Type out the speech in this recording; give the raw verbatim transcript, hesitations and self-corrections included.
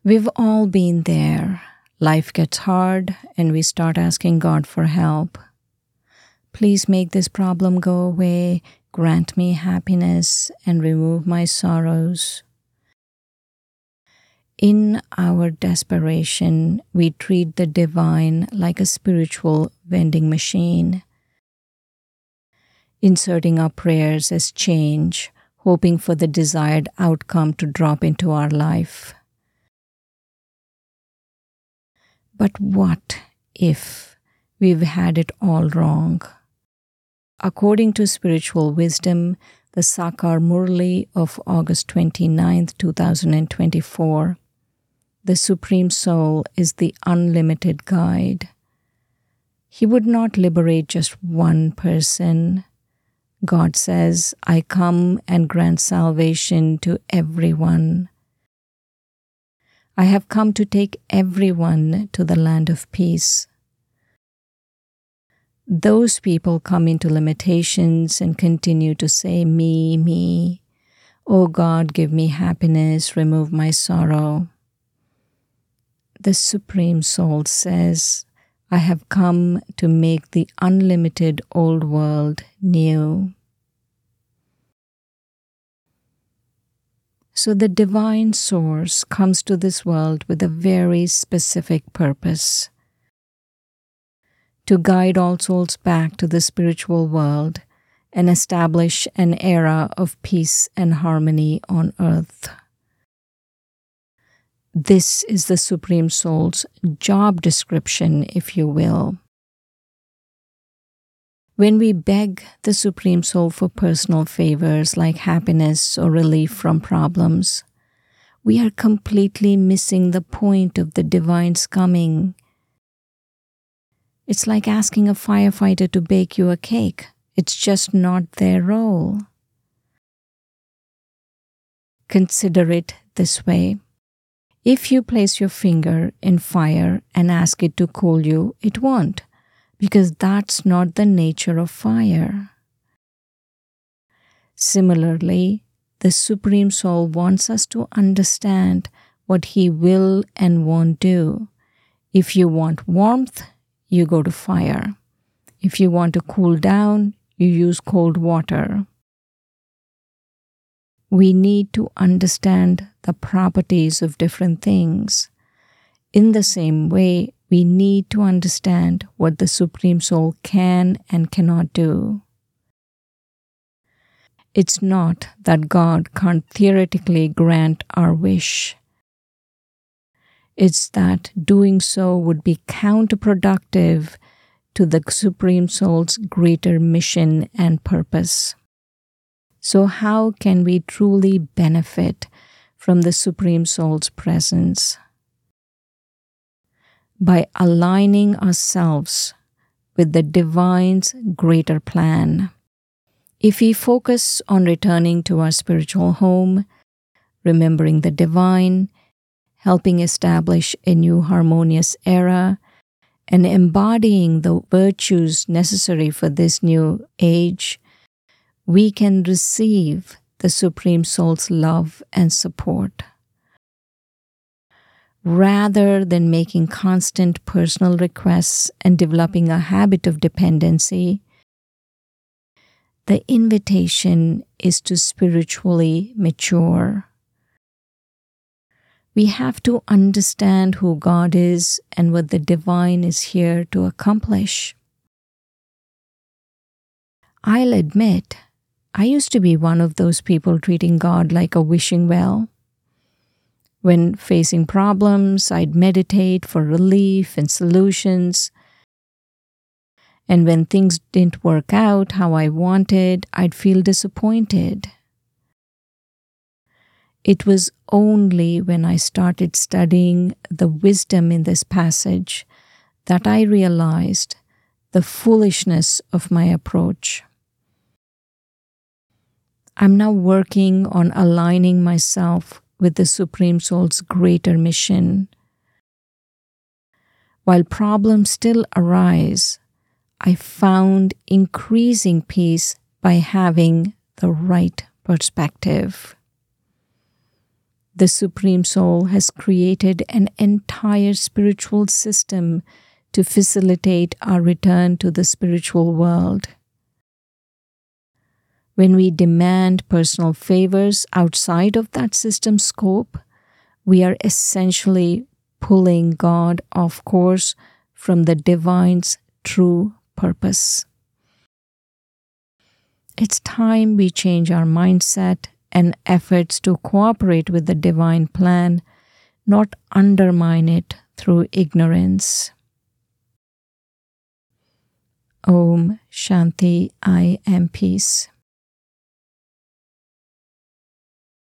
We've all been there. Life gets hard and we start asking God for help. Please make this problem go away, grant me happiness, and remove my sorrows. In our desperation, we treat the divine like a spiritual vending machine, inserting our prayers as change, hoping for the desired outcome to drop into our life. But what if we've had it all wrong? According to spiritual wisdom, the Sakar Murli of August twenty-ninth, two thousand twenty-four, the Supreme Soul is the unlimited guide. He would not liberate just one person. God says, I come and grant salvation to everyone. I have come to take everyone to the land of peace. Those people come into limitations and continue to say, me, me. Oh God, give me happiness, remove my sorrow. The Supreme Soul says, I have come to make the unlimited old world new. So the divine source comes to this world with a very specific purpose: to guide all souls back to the spiritual world and establish an era of peace and harmony on earth. This is the Supreme Soul's job description, if you will. When we beg the Supreme Soul for personal favors like happiness or relief from problems, we are completely missing the point of the divine's coming. It's like asking a firefighter to bake you a cake. It's just not their role. Consider it this way. If you place your finger in fire and ask it to cool you, it won't, because that's not the nature of fire. Similarly, the Supreme Soul wants us to understand what He will and won't do. If you want warmth, you go to fire. If you want to cool down, you use cold water. We need to understand the properties of different things. In the same way, we need to understand what the Supreme Soul can and cannot do. It's not that God can't theoretically grant our wish. It's that doing so would be counterproductive to the Supreme Soul's greater mission and purpose. So how can we truly benefit from the Supreme Soul's presence? By aligning ourselves with the Divine's greater plan. If we focus on returning to our spiritual home, remembering the Divine, helping establish a new harmonious era, and embodying the virtues necessary for this new age, we can receive the Supreme Soul's love and support. Rather than making constant personal requests and developing a habit of dependency, the invitation is to spiritually mature. We have to understand who God is and what the Divine is here to accomplish. I'll admit, I used to be one of those people treating God like a wishing well. When facing problems, I'd meditate for relief and solutions. And when things didn't work out how I wanted, I'd feel disappointed. It was only when I started studying the wisdom in this passage that I realized the foolishness of my approach. I'm now working on aligning myself with the Supreme Soul's greater mission. While problems still arise, I found increasing peace by having the right perspective. The Supreme Soul has created an entire spiritual system to facilitate our return to the spiritual world. When we demand personal favors outside of that system's scope, we are essentially pulling God off course from the divine's true purpose. It's time we change our mindset and efforts to cooperate with the divine plan, not undermine it through ignorance. Om Shanti, I am peace.